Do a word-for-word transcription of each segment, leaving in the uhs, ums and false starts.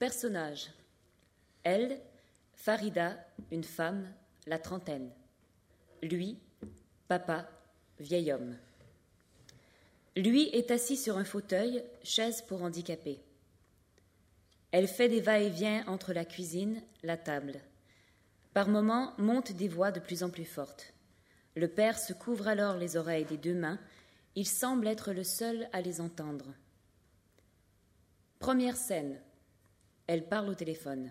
Personnages. Elle, Farida, une femme, la trentaine. Lui, papa, vieil homme. Lui est assis sur un fauteuil, chaise pour handicapés. Elle fait des va-et-vient entre la cuisine, la table. Par moments, montent des voix de plus en plus fortes. Le père se couvre alors les oreilles des deux mains. Il semble être le seul à les entendre. Première scène. Elle parle au téléphone.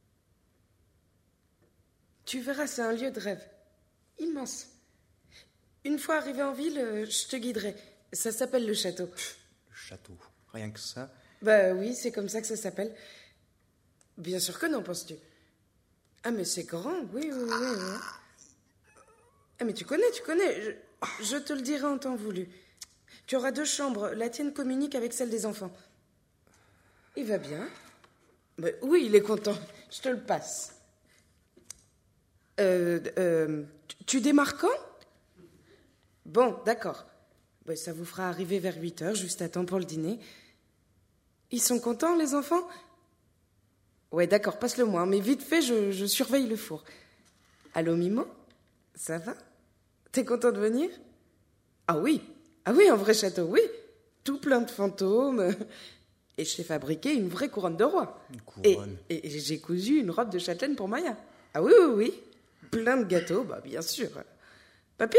Tu verras, c'est un lieu de rêve. Immense. Une fois arrivé en ville, euh, je te guiderai. Ça s'appelle le château. Le château, rien que ça. Bah oui, c'est comme ça que ça s'appelle. Bien sûr que non, penses-tu? Ah, mais c'est grand, oui, oui, oui, oui. Ah, mais tu connais, tu connais. Je, je te le dirai en temps voulu. Tu auras deux chambres. La tienne communique avec celle des enfants. Il va bien? Bah, oui, il est content. Je te le passe. Euh, euh, tu, tu démarres quand? Bon, d'accord. Bah, ça vous fera arriver vers huit heures, juste à temps pour le dîner. Ils sont contents, les enfants? Ouais, d'accord, passe-le-moi. Mais vite fait, je, je surveille le four. Allô, Mimo? Ça va? T'es content de venir? Ah oui, ah oui, un vrai château, oui. Tout plein de fantômes. Et je t'ai fabriqué une vraie couronne de roi. Une couronne. Et, et, et j'ai cousu une robe de châtelaine pour Maya. Ah oui, oui, oui. Plein de gâteaux, bah bien sûr. Papy,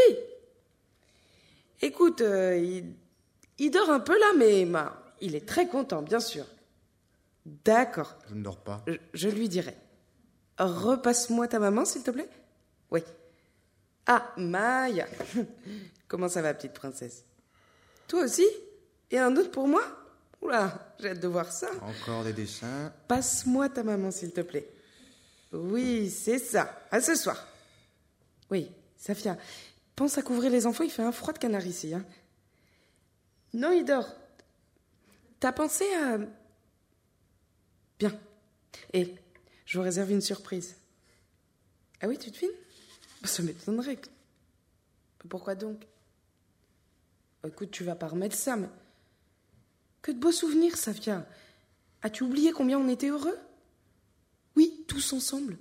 écoute, euh, il, il dort un peu là, mais bah, il est très content, bien sûr. D'accord. Je ne dors pas. Je, je lui dirai. Repasse-moi ta maman, s'il te plaît. Oui. Ah, Maya. Comment ça va, petite princesse? Toi aussi? Et un autre pour moi? Oula, j'ai hâte de voir ça. Encore des dessins. Passe-moi ta maman, s'il te plaît. Oui, c'est ça. À ce soir. Oui, Safia, pense à couvrir les enfants, il fait un froid de canard ici. Hein. Non, il dort. T'as pensé à... Bien. Et je vous réserve une surprise. Ah oui, tu te filmes? Ça m'étonnerait. Pourquoi donc? Écoute, tu vas pas remettre ça, mais... Que de beaux souvenirs, Safia. As-tu oublié combien on était heureux? Oui, tous ensemble.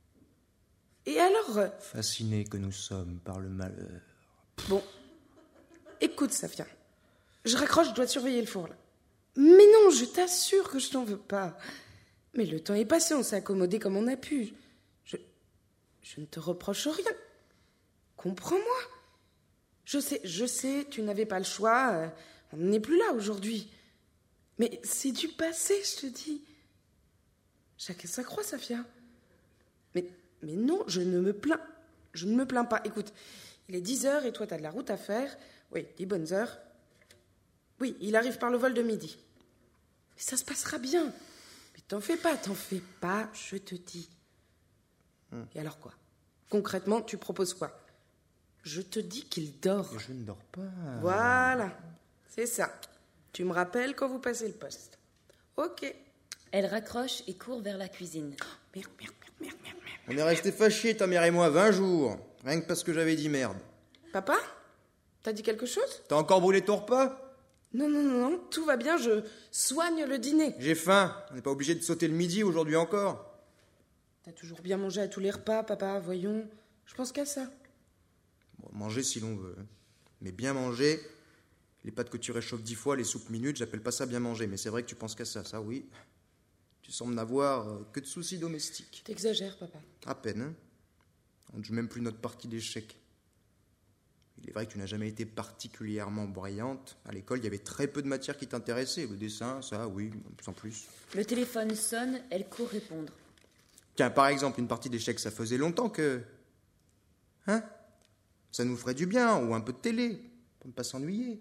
Et alors... Fascinés que nous sommes par le malheur. Bon. Écoute, Safia. Je raccroche, je dois surveiller le four, là. Mais non, je t'assure que je t'en veux pas. Mais le temps est passé, on s'est accommodé comme on a pu. Je... Je ne te reproche rien. Comprends-moi. Je sais, je sais, tu n'avais pas le choix. Euh, on n'est plus là aujourd'hui. Mais c'est du passé, je te dis. Chacun sa croix, Safia. Mais, mais non, je ne me plains. Je ne me plains pas. Écoute, il est dix heures et toi, t'as de la route à faire. Oui, dix bonnes heures. Oui, il arrive par le vol de midi. Mais ça se passera bien. Mais t'en fais pas, t'en fais pas, je te dis. Hum. Et alors quoi? Concrètement, tu proposes quoi? Je te dis qu'il dort. Je ne dors pas. Voilà, c'est ça. Tu me rappelles quand vous passez le poste. Ok. Elle raccroche et court vers la cuisine. Oh, merde, merde, merde, merde, merde. On est restés fâchés, ta mère et moi, vingt jours. Rien que parce que j'avais dit merde. Papa? T'as dit quelque chose? T'as encore brûlé ton repas? Non, non, non, non, tout va bien, je soigne le dîner. J'ai faim. On n'est pas obligé de sauter le midi aujourd'hui encore. T'as toujours bien mangé à tous les repas, papa, voyons. Je pense qu'à ça. Bon, manger si l'on veut. Mais bien manger... Les pâtes que tu réchauffes dix fois, les soupes minutes, j'appelle pas ça bien manger. Mais c'est vrai que tu penses qu'à ça, ça oui. Tu sembles n'avoir euh, que de soucis domestiques. T'exagères, papa. À peine, hein. On ne joue même plus notre partie d'échecs. Il est vrai que tu n'as jamais été particulièrement brillante. À l'école, il y avait très peu de matières qui t'intéressaient. Le dessin, ça, oui, sans plus. Le téléphone sonne, elle court répondre. Tiens, par exemple, une partie d'échecs, ça faisait longtemps que... Hein? Ça nous ferait du bien, ou un peu de télé, pour ne pas s'ennuyer.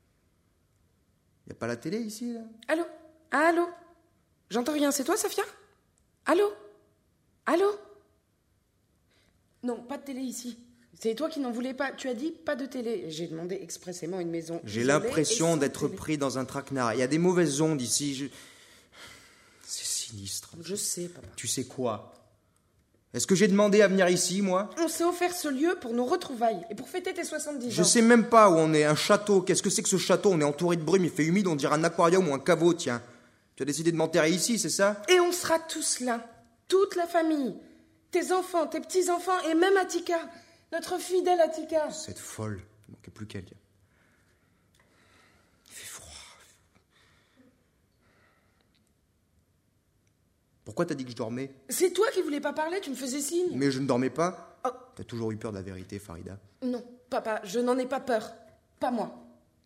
Il n'y a pas la télé ici, là? Allô? Allô? J'entends rien, c'est toi, Safia? Allô? Allô? Non, pas de télé ici. C'est toi qui n'en voulais pas. Tu as dit pas de télé. J'ai demandé expressément une maison. J'ai l'impression d'être pris dans un traquenard. Il y a des mauvaises ondes ici. Je... C'est sinistre. Je sais, papa. Tu sais quoi? Est-ce que j'ai demandé à venir ici, moi? On s'est offert ce lieu pour nos retrouvailles et pour fêter tes soixante-dix ans. Je sais même pas où on est. Un château. Qu'est-ce que c'est que ce château? On est entouré de brume, il fait humide, on dirait un aquarium ou un caveau, tiens. Tu as décidé de m'enterrer ici, c'est ça? Et on sera tous là. Toute la famille. Tes enfants, tes petits-enfants et même Attika. Notre fidèle Attika. Cette folle. Il ne manquait plus qu'elle. Il fait froid. Pourquoi t'as dit que je dormais? C'est toi qui voulais pas parler, tu me faisais signe. Mais je ne dormais pas. Oh. T'as toujours eu peur de la vérité, Farida. Non, papa, je n'en ai pas peur. Pas moi.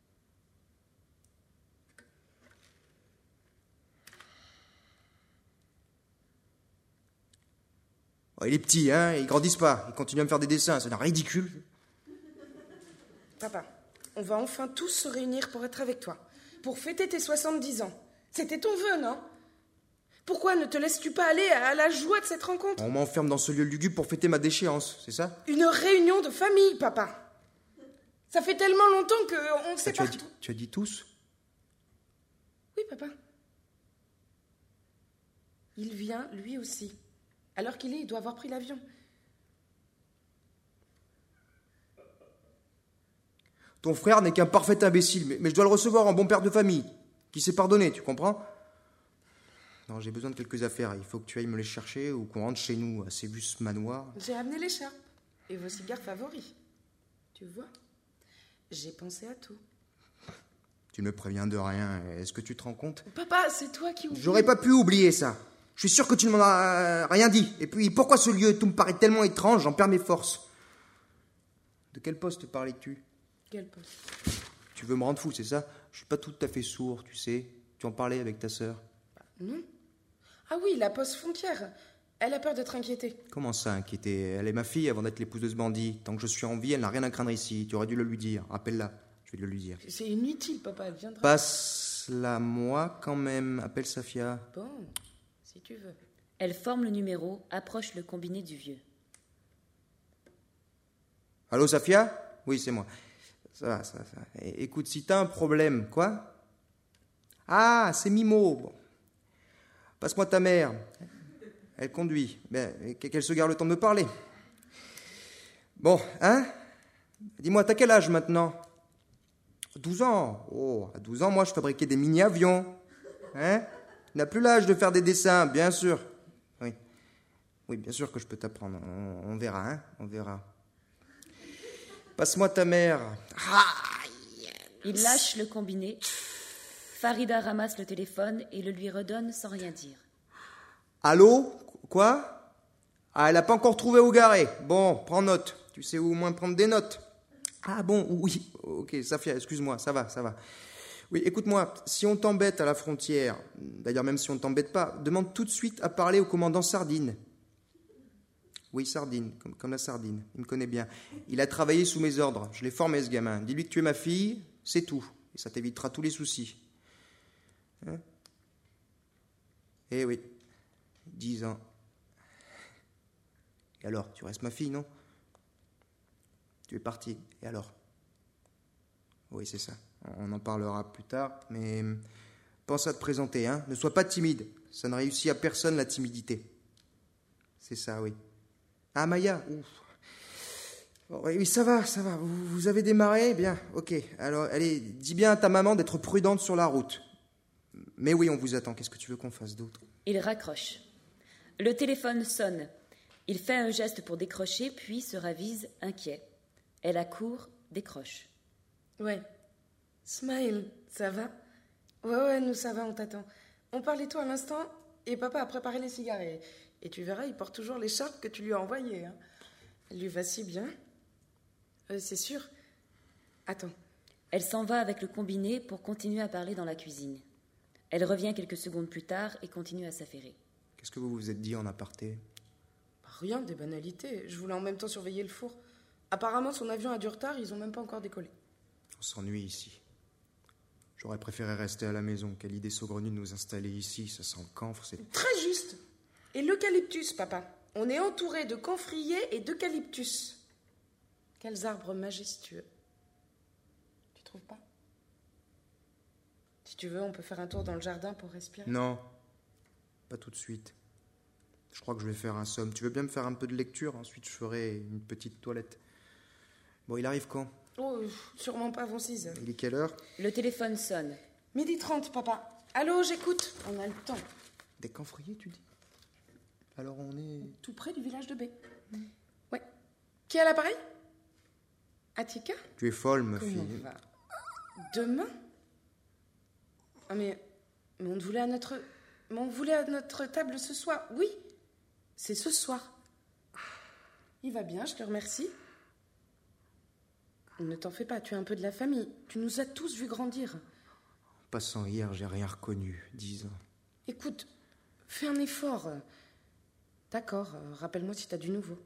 Oh, il est petit, hein, ils grandissent pas. Ils continuent à me faire des dessins, c'est un ridicule. Papa, on va enfin tous se réunir pour être avec toi. Pour fêter tes soixante-dix ans. C'était ton vœu, non? Pourquoi ne te laisses-tu pas aller à la joie de cette rencontre? On m'enferme dans ce lieu lugubre pour fêter ma déchéance, c'est ça? Une réunion de famille, papa. Ça fait tellement longtemps qu'on ne sait ah, tu, pas... as dit, tu as dit tous? Oui, papa. Il vient, lui aussi. Alors qu'il est, il doit avoir pris l'avion. Ton frère n'est qu'un parfait imbécile, mais, mais je dois le recevoir en bon père de famille, qui s'est pardonné, tu comprends? Non, j'ai besoin de quelques affaires. Il faut que tu ailles me les chercher ou qu'on rentre chez nous à Sévus Manoir. J'ai amené l'écharpe et vos cigares favoris. Tu vois, j'ai pensé à tout. Tu me préviens de rien. Est-ce que tu te rends compte? Papa, c'est toi qui oublies. J'aurais pas pu oublier ça. Je suis sûr que tu ne m'en as rien dit. Et puis, pourquoi ce lieu? Tout me paraît tellement étrange, j'en perds mes forces. De quel poste parlais-tu? Quel poste? Tu veux me rendre fou, c'est ça? Je suis pas tout à fait sourd, tu sais. Tu en parlais avec ta sœur. Non. Ah oui, la poste frontière. Elle a peur d'être inquiétée. Comment ça, inquiétée? Elle est ma fille avant d'être l'épouse de ce bandit. Tant que je suis en vie, elle n'a rien à craindre ici. Tu aurais dû le lui dire. Rappelle-la. Je vais le lui dire. C'est inutile, papa, elle viendra. Passe-la moi quand même. Appelle Safia. Bon, si tu veux. Elle forme le numéro, approche le combiné du vieux. Allô, Safia? Oui, c'est moi. Ça va, ça va. Ça va. É- écoute, si t'as un problème, quoi? Ah, c'est Mimo. Bon. Passe-moi ta mère. Elle conduit. Ben, qu'elle se garde le temps de me parler. Bon, hein? Dis-moi, t'as quel âge maintenant? douze ans. Oh, à douze ans, moi, je fabriquais des mini-avions. Hein? Tu n'as plus l'âge de faire des dessins, bien sûr. Oui. Oui, bien sûr que je peux t'apprendre. On, on verra, hein? On verra. Passe-moi ta mère. Il lâche le combiné. Farida ramasse le téléphone et le lui redonne sans rien dire. Allô? Quoi? Ah, elle n'a pas encore trouvé où garer. Bon, prends note. Tu sais au moins prendre des notes. Ah bon, oui. Ok, Safia, excuse-moi, ça va, ça va. Oui, écoute-moi, si on t'embête à la frontière, d'ailleurs même si on ne t'embête pas, demande tout de suite à parler au commandant Sardine. Oui, Sardine, comme, comme la sardine, il me connaît bien. Il a travaillé sous mes ordres, je l'ai formé ce gamin. Dis-lui que tu es ma fille, c'est tout. Et ça t'évitera tous les soucis. Hein? Eh oui, dix ans. Et alors, tu restes ma fille, non? Tu es parti, et alors? Oui, c'est ça. On en parlera plus tard, mais pense à te présenter, hein. Ne sois pas timide. Ça ne réussit à personne, la timidité. C'est ça, oui. Ah, Maya, ouf. Oh, oui, ça va, ça va. Vous, vous avez démarré? Bien, ok. Alors, allez, dis bien à ta maman d'être prudente sur la route. Mais oui, on vous attend. Qu'est-ce que tu veux qu'on fasse d'autre? Il raccroche. Le téléphone sonne. Il fait un geste pour décrocher, puis se ravise, inquiet. Elle accourt, décroche. Ouais. Smile, ça va? Ouais, ouais, nous ça va, on t'attend. On parlait toi à l'instant, et papa a préparé les cigares. Et, et tu verras, il porte toujours l'écharpe que tu lui as envoyée. Hein. Elle lui va si bien. Euh, c'est sûr. Attends. Elle s'en va avec le combiné pour continuer à parler dans la cuisine. Elle revient quelques secondes plus tard et continue à s'affairer. Qu'est-ce que vous vous êtes dit en aparté? Rien, des banalités. Je voulais en même temps surveiller le four. Apparemment, son avion a du retard, ils ont même pas encore décollé. On s'ennuie ici. J'aurais préféré rester à la maison. Quelle idée saugrenue de nous installer ici. Ça sent le camphre, c'est... Très juste. Et l'eucalyptus, papa. On est entouré de camphriers et d'eucalyptus. Quels arbres majestueux. Tu trouves pas? Si tu veux, on peut faire un tour dans le jardin pour respirer. Non, pas tout de suite. Je crois que je vais faire un somme. Tu veux bien me faire un peu de lecture? Ensuite, je ferai une petite toilette. Bon, il arrive quand? Oh, sûrement pas avant six heures. Il est quelle heure? Le téléphone sonne. Midi trente, papa. Allô, j'écoute. On a le temps. Des Camphriers, tu dis? Alors on est... Tout près du village de B. Ouais. Qui a l'appareil? Attika? Tu es folle, ma Comment fille. va? Demain? Ah mais, mais on te voulait à notre... mais on te voulait à notre table ce soir. Oui, c'est ce soir. Il va bien, je te remercie. Ne t'en fais pas, tu es un peu de la famille. Tu nous as tous vus grandir. En passant hier, j'ai rien reconnu. Dix ans. Écoute, fais un effort. D'accord, euh, rappelle-moi si t'as du nouveau.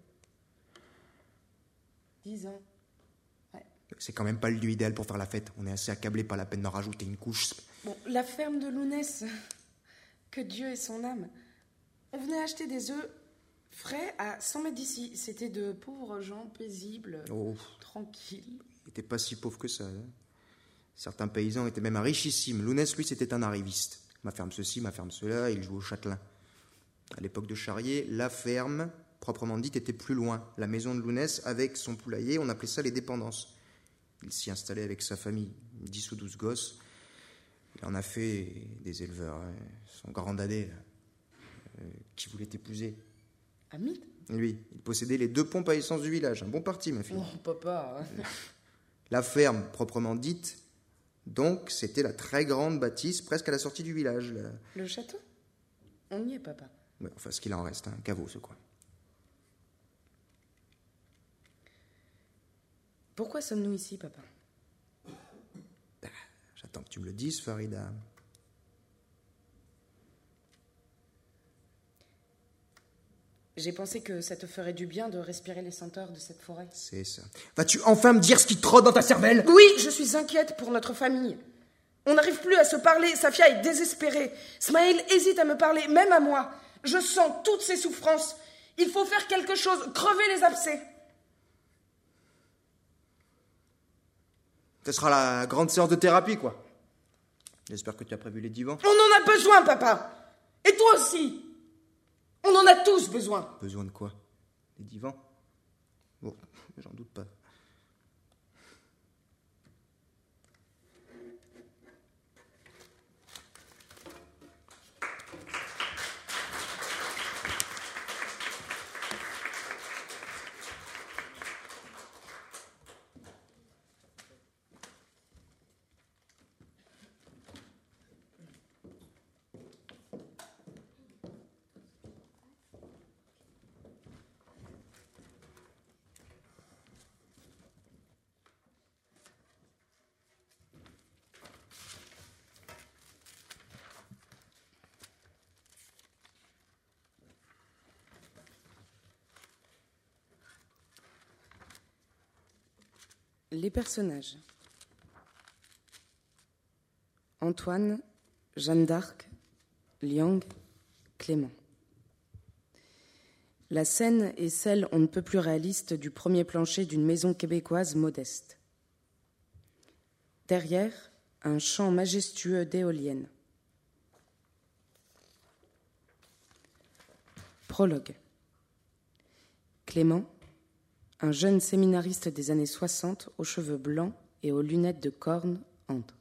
Dix ans. Ouais. C'est quand même pas le lieu idéal pour faire la fête. On est assez accablé, pas la peine d'en rajouter une couche. Bon, la ferme de Lounès, que Dieu ait son âme. On venait acheter des œufs frais à cent mètres d'ici. C'était de pauvres gens paisibles, Oh, tranquilles. il était pas si pauvre que ça. Hein. Certains paysans étaient même richissimes. Lounès, lui, c'était un arriviste. Ma ferme ceci, ma ferme cela, il jouait au châtelain. À l'époque de Charrier, la ferme, proprement dite, était plus loin. La maison de Lounès, avec son poulailler, on appelait ça les dépendances. Il s'y installait avec sa famille, dix ou douze gosses. Il en a fait des éleveurs. Hein. Son grand dadais, là, euh, qui voulait t'épouser. Hamid? Lui, il possédait les deux pompes à essence du village. Un bon parti, ma fille. Oh, papa. La ferme, proprement dite, donc, c'était la très grande bâtisse, presque à la sortie du village. Là. Le château? On y est, papa. Ouais, enfin, ce qu'il en reste, un hein, caveau, ce coin. Pourquoi sommes-nous ici, papa? Bah, j'attends que tu me le dises, Farida. J'ai pensé que ça te ferait du bien de respirer les senteurs de cette forêt. C'est ça. Vas-tu enfin me dire ce qui trotte dans ta cervelle? Oui, je suis inquiète pour notre famille. On n'arrive plus à se parler, Safia est désespérée. Smaïl hésite à me parler, même à moi. Je sens toutes ses souffrances. Il faut faire quelque chose, crever les abcès. Ce sera la grande séance de thérapie, quoi. J'espère que tu as prévu les divans. On en a besoin, papa. Et toi aussi. On en a tous besoin. Besoin de quoi? Des divans? Bon, j'en doute pas. Les personnages. Antoine, Jeanne d'Arc, Liang, Clément. La scène est celle on ne peut plus réaliste du premier plancher d'une maison québécoise modeste. Derrière, un champ majestueux d'éoliennes. Prologue. Clément, un jeune séminariste des années soixante aux cheveux blancs et aux lunettes de corne, entre.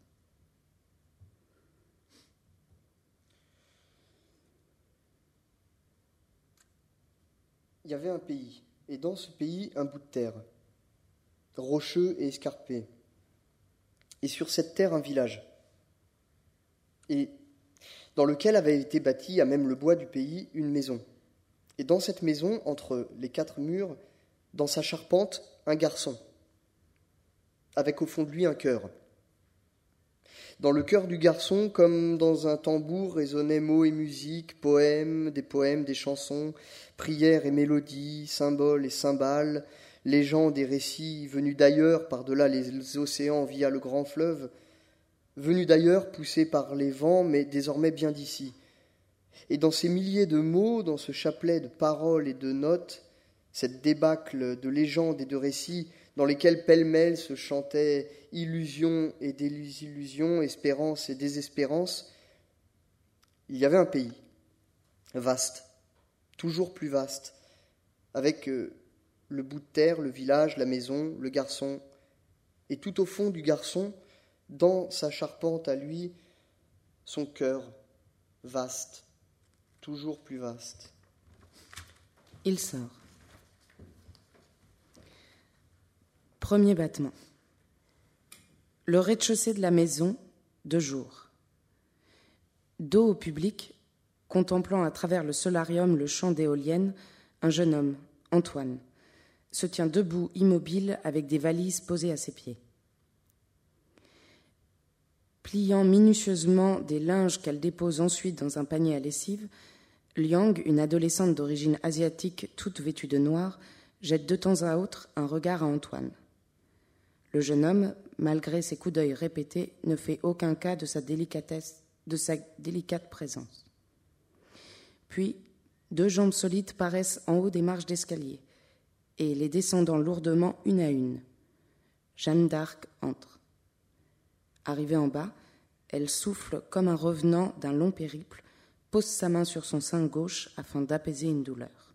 Il y avait un pays, et dans ce pays, un bout de terre, rocheux et escarpé. Et sur cette terre, un village, et dans lequel avait été bâtie, à même le bois du pays, une maison. Et dans cette maison, entre les quatre murs, dans sa charpente, un garçon, avec au fond de lui un cœur. Dans le cœur du garçon, comme dans un tambour, résonnaient mots et musique, poèmes, des poèmes, des chansons, prières et mélodies, symboles et cymbales, légendes et récits venus d'ailleurs, par-delà les océans via le grand fleuve, venus d'ailleurs, poussés par les vents, mais désormais bien d'ici. Et dans ces milliers de mots, dans ce chapelet de paroles et de notes, cette débâcle de légendes et de récits dans lesquels pêle-mêle se chantaient illusions et désillusions, espérance et désespérance, il y avait un pays, vaste, toujours plus vaste, avec euh, le bout de terre, le village, la maison, le garçon, et tout au fond du garçon, dans sa charpente à lui, son cœur, vaste, toujours plus vaste. Il sort. Premier battement. Le rez-de-chaussée de la maison, de jour. Dos au public, contemplant à travers le solarium le champ d'éoliennes, un jeune homme, Antoine, se tient debout, immobile, avec des valises posées à ses pieds. Pliant minutieusement des linges qu'elle dépose ensuite dans un panier à lessive, Liang, une adolescente d'origine asiatique toute vêtue de noir, jette de temps à autre un regard à Antoine. Le jeune homme, malgré ses coups d'œil répétés, ne fait aucun cas de sa délicatesse, de sa délicate présence. Puis, deux jambes solides paraissent en haut des marches d'escalier, et les descendant lourdement une à une. Jeanne d'Arc entre. Arrivée en bas, elle souffle comme un revenant d'un long périple, pose sa main sur son sein gauche afin d'apaiser une douleur.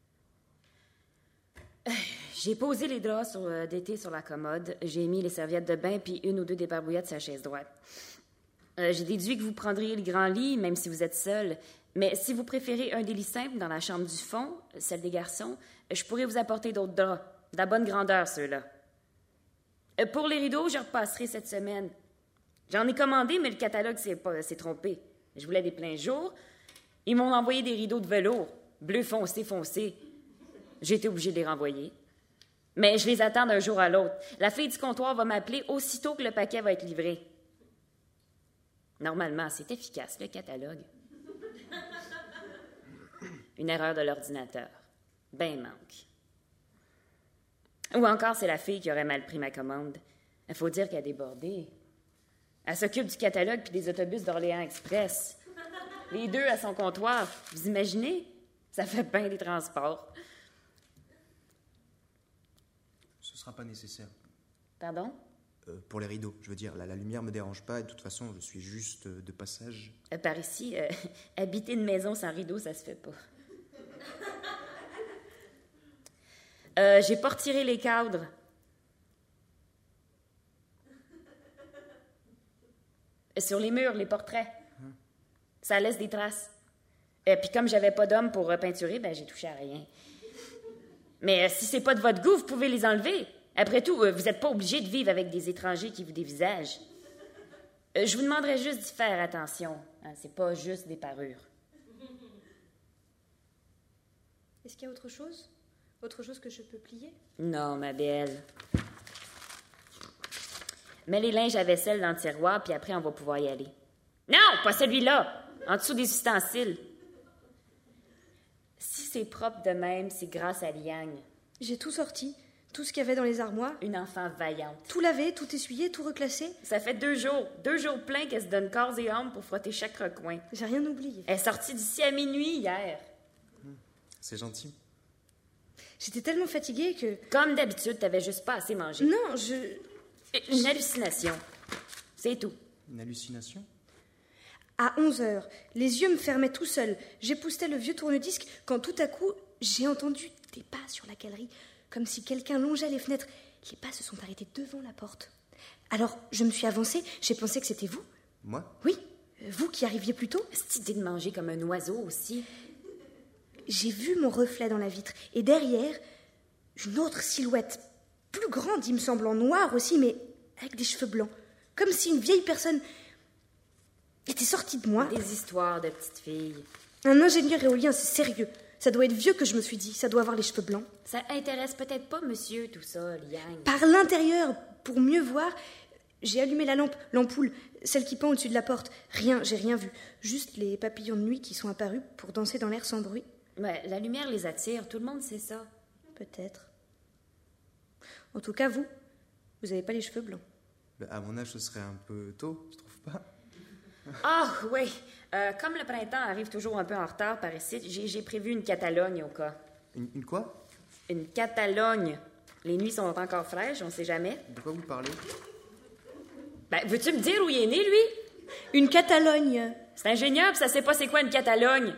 J'ai posé les draps sur, euh, d'été sur la commode, j'ai mis les serviettes de bain puis une ou deux débarbouillettes sur la chaise droite. Euh, j'ai déduit que vous prendriez le grand lit, même si vous êtes seul, mais si vous préférez un des lits simples dans la chambre du fond, celle des garçons, je pourrais vous apporter d'autres draps, de la bonne grandeur ceux-là. Euh, pour les rideaux, je repasserai cette semaine. J'en ai commandé, mais le catalogue s'est, pas, s'est trompé. Je voulais des pleins jours. Ils m'ont envoyé des rideaux de velours, bleu foncé, foncé. J'ai été obligée de les renvoyer. Mais je les attends d'un jour à l'autre. La fille du comptoir va m'appeler aussitôt que le paquet va être livré. Normalement, c'est efficace, le catalogue. Une erreur de l'ordinateur. Ben manque. Ou encore, c'est la fille qui aurait mal pris ma commande. Il faut dire qu'elle a débordé. Elle s'occupe du catalogue puis des autobus d'Orléans Express. Les deux à son comptoir. Vous imaginez? Ça fait bien des transports. Ce sera pas nécessaire. Pardon? Euh, pour les rideaux, je veux dire, la, la lumière me dérange pas et de toute façon, je suis juste euh, de passage. Euh, par ici, euh, habiter une maison sans rideau, ça se fait pas. Euh, j'ai pas retiré les cadres. Sur les murs, les portraits. Hum. Ça laisse des traces. Et puis comme j'avais pas d'homme pour peinturer, ben j'ai touché à rien. Mais euh, si c'est pas de votre goût, vous pouvez les enlever. Après tout, euh, vous êtes pas obligé de vivre avec des étrangers qui vous dévisagent. Euh, je vous demanderais juste d'y faire attention. Hein, c'est pas juste des parures. Est-ce qu'il y a autre chose? Autre chose que je peux plier? Non, ma belle. Mets les linges à vaisselle dans le tiroir, puis après, on va pouvoir y aller. Non, pas celui-là! En dessous des ustensiles. Si c'est propre de même, c'est grâce à Liang. J'ai tout sorti, tout ce qu'il y avait dans les armoires. Une enfant vaillante. Tout lavé, tout essuyé, tout reclassé. Ça fait deux jours, deux jours pleins qu'elle se donne corps et âme pour frotter chaque recoin. J'ai rien oublié. Elle est sortie d'ici à minuit hier. C'est gentil. J'étais tellement fatiguée que... Comme d'habitude, t'avais juste pas assez mangé. Non, je... Une hallucination. C'est tout. Une hallucination? À onze heures, les yeux me fermaient tout seuls. J'époussetais le vieux tourne-disque quand tout à coup, j'ai entendu des pas sur la galerie, comme si quelqu'un longeait les fenêtres. Les pas se sont arrêtés devant la porte. Alors, je me suis avancée, j'ai pensé que c'était vous. Moi? Oui, vous qui arriviez plus tôt. Cette idée de manger comme un oiseau aussi. J'ai vu mon reflet dans la vitre, et derrière, une autre silhouette, plus grande, il me semble, en noir aussi, mais avec des cheveux blancs, comme si une vieille personne était sortie de moi. Des histoires de petites filles. Un ingénieur éolien, c'est sérieux. Ça doit être vieux que je me suis dit, ça doit avoir les cheveux blancs. Ça intéresse peut-être pas monsieur, tout ça, Liang. Par l'intérieur, pour mieux voir, j'ai allumé la lampe, l'ampoule, celle qui pend au-dessus de la porte. Rien, j'ai rien vu. Juste les papillons de nuit qui sont apparus pour danser dans l'air sans bruit. Ouais, la lumière les attire, tout le monde sait ça. Peut-être. En tout cas, vous, vous n'avez pas les cheveux blancs. Ben, à mon âge, ce serait un peu tôt, tu trouves pas? Ah, oui. Euh, comme le printemps arrive toujours un peu en retard par ici, j'ai, j'ai prévu une Catalogne au cas. Une, une quoi? Une Catalogne. Les nuits sont encore fraîches, on sait jamais. De quoi vous parlez? Ben, veux-tu me dire où il est né, lui? Une Catalogne. C'est ingénieur, ça sait pas c'est quoi une Catalogne.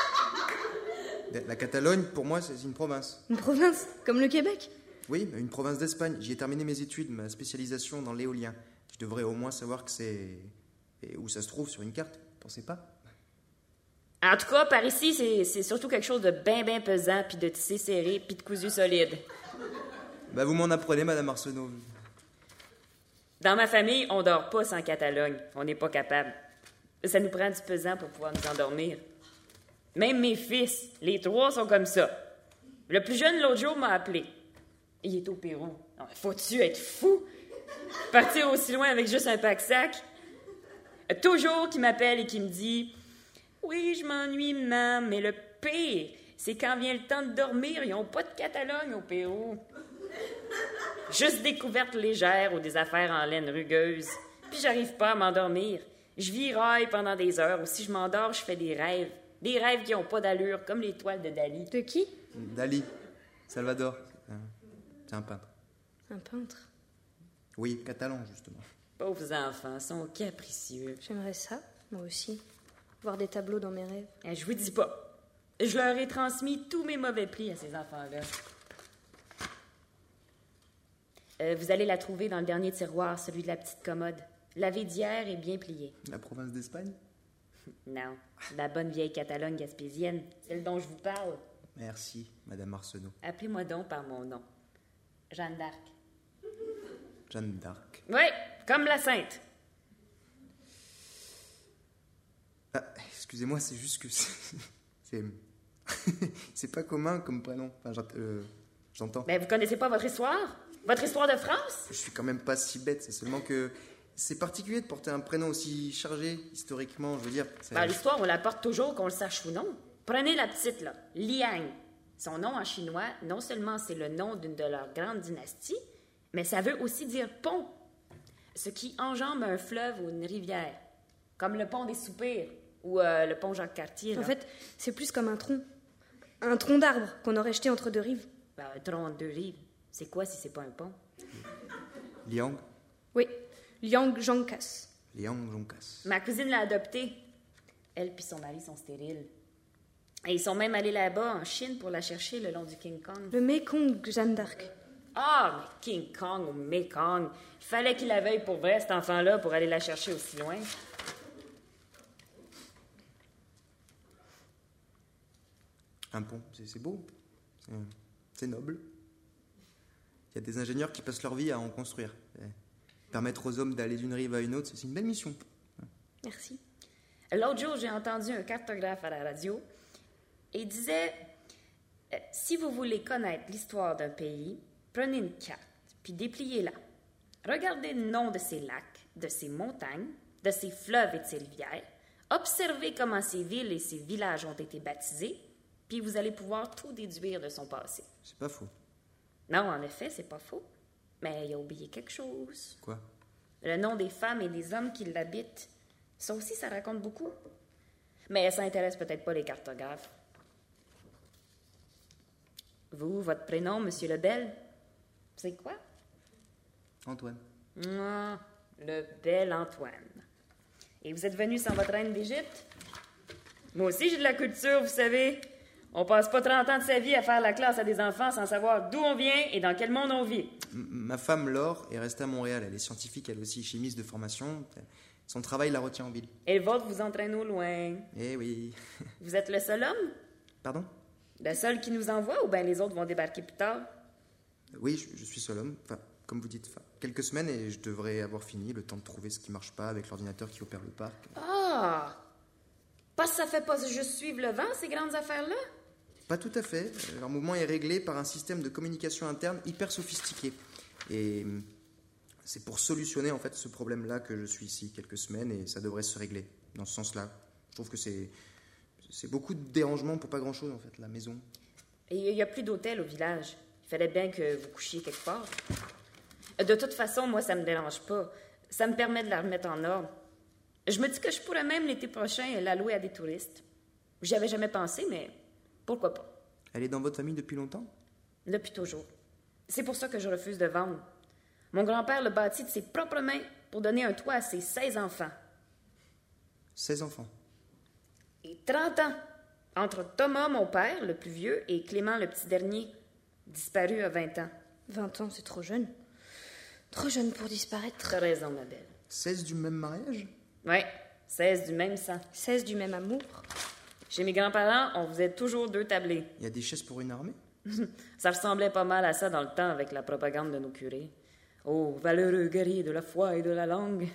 La Catalogne, pour moi, c'est une province. Une province, comme le Québec? Oui, une province d'Espagne. J'y ai terminé mes études, ma spécialisation dans l'éolien. Je devrais au moins savoir que c'est Et où ça se trouve sur une carte, pensez pas? En tout cas, par ici, c'est, c'est surtout quelque chose de bien, bien pesant, puis de tissé serré, puis de cousu solide. Bah, vous m'en apprenez, Madame Arsenault. Dans ma famille, on dort pas sans Catalogne. On n'est pas capable. Ça nous prend du pesant pour pouvoir nous endormir. Même mes fils, les trois sont comme ça. Le plus jeune, l'autre jour, m'a appelé. Il est au Pérou. Faut-tu être fou? Partir aussi loin avec juste un pack-sac? Toujours qui m'appelle et qui me dit « Oui, je m'ennuie, maman, mais le pire, c'est quand vient le temps de dormir, ils n'ont pas de Catalogne au Pérou. » Juste découverte légère ou des affaires en laine rugueuse. Puis j'arrive pas à m'endormir. Je viraille pendant des heures, ou si je m'endors, je fais des rêves. Des rêves qui n'ont pas d'allure, comme les toiles de Dali. De qui? Dali. Salvador. C'est un, c'est un peintre. Un peintre. Oui, catalan, justement. Pauvres enfants, sont capricieux. J'aimerais ça, moi aussi. Voir des tableaux dans mes rêves. Eh, je vous dis pas. Je leur ai transmis tous mes mauvais plis à ces enfants-là. Euh, vous allez la trouver dans le dernier tiroir, celui de la petite commode. Lavé d'hier et bien plié. La province d'Espagne? Non, la bonne vieille Catalogne gaspésienne, celle dont je vous parle. Merci, Madame Arsenault. Appelez-moi donc par mon nom. Jeanne d'Arc. Jeanne d'Arc. Oui, comme la sainte. Ah, excusez-moi, c'est juste que c'est... C'est, c'est pas commun comme prénom. Enfin, j'ent- euh, j'entends. Ben, vous connaissez pas votre histoire? Votre histoire de France? Je suis quand même pas si bête, c'est seulement que... C'est particulier de porter un prénom aussi chargé, historiquement, je veux dire. c'est- Ben, l'histoire, on la porte toujours, qu'on le sache ou non. Prenez la petite, là, Liang. Son nom en chinois, non seulement c'est le nom d'une de leurs grandes dynasties, mais ça veut aussi dire pont, ce qui enjambe un fleuve ou une rivière, comme le pont des Soupirs ou euh, le pont Jacques-Cartier. là. En fait, c'est plus comme un tronc. Un tronc d'arbre qu'on aurait jeté entre deux rives. Ben, un tronc de deux rives, c'est quoi si c'est pas un pont? Liang, Oui, Liang Zhangkas. Liang Jonkas. Ma cousine l'a adoptée. Elle puis son mari sont stériles. Et ils sont même allés là-bas, en Chine, pour la chercher le long du King Kong. Le Mekong, Jeanne d'Arc. Ah, mais King Kong ou Mekong. Il fallait qu'il la veuille pour vrai, cet enfant-là, pour aller la chercher aussi loin. Un pont, c'est, c'est beau. C'est, c'est noble. Il y a des ingénieurs qui passent leur vie à en construire. Et permettre aux hommes d'aller d'une rive à une autre, c'est une belle mission. Merci. L'autre jour, j'ai entendu un cartographe à la radio et il disait euh, si vous voulez connaître l'histoire d'un pays, prenez une carte, puis dépliez-la. Regardez le nom de ses lacs, de ses montagnes, de ses fleuves et de ses rivières. Observez comment ces villes et ces villages ont été baptisés, puis vous allez pouvoir tout déduire de son passé. C'est pas faux. Non, en effet, c'est pas faux. Mais il a oublié quelque chose. Quoi? Le nom des femmes et des hommes qui l'habitent. Ça aussi, ça raconte beaucoup. Mais ça intéresse peut-être pas les cartographes. Vous, votre prénom, Monsieur Lebel, c'est quoi? Antoine. Ah, le bel Antoine. Et vous êtes venu sans votre reine d'Égypte? Moi aussi, j'ai de la culture, vous savez. On passe pas trente ans de sa vie à faire la classe à des enfants sans savoir d'où on vient et dans quel monde on vit. M- ma femme, Laure, est restée à Montréal. Elle est scientifique, elle aussi, chimiste de formation. Son travail la retient en ville. Et le vôtre vous entraîne au loin. Eh oui. Vous êtes le seul homme? Pardon? Le seul qui nous envoie ou bien les autres vont débarquer plus tard? Oui, je, je suis seul homme. Enfin, comme vous dites, enfin, quelques semaines et je devrais avoir fini, le temps de trouver ce qui marche pas avec l'ordinateur qui opère le parc. Ah! Parce que ça fait pas juste suivre le vent, ces grandes affaires-là? Pas tout à fait. Euh, Leur mouvement est réglé par un système de communication interne hyper sophistiqué. Et hum, c'est pour solutionner en fait ce problème-là que je suis ici quelques semaines et ça devrait se régler dans ce sens-là. Je trouve que c'est c'est beaucoup de dérangements pour pas grand-chose en fait, la maison. Et il n'y a plus d'hôtel au village. Il fallait bien que vous couchiez quelque part. De toute façon, moi, ça me dérange pas. Ça me permet de la remettre en ordre. Je me dis que je pourrais même l'été prochain la louer à des touristes. J'y avais jamais pensé, mais pourquoi pas? Elle est dans votre famille depuis longtemps? Depuis toujours. C'est pour ça que je refuse de vendre. Mon grand-père l'a bâti de ses propres mains pour donner un toit à ses seize enfants. seize enfants. Et trente ans. Entre Thomas, mon père, le plus vieux, et Clément, le petit dernier, disparu à vingt ans. vingt ans, c'est trop jeune. Trop jeune pour disparaître. T'as raison, ma belle. seize du même mariage? Ouais, seize du même sang. seize du même amour. Chez mes grands-parents, on faisait toujours deux tablés. Il y a des chaises pour une armée? Ça ressemblait pas mal à ça dans le temps avec la propagande de nos curés. Oh, valeureux guerrier de la foi et de la langue.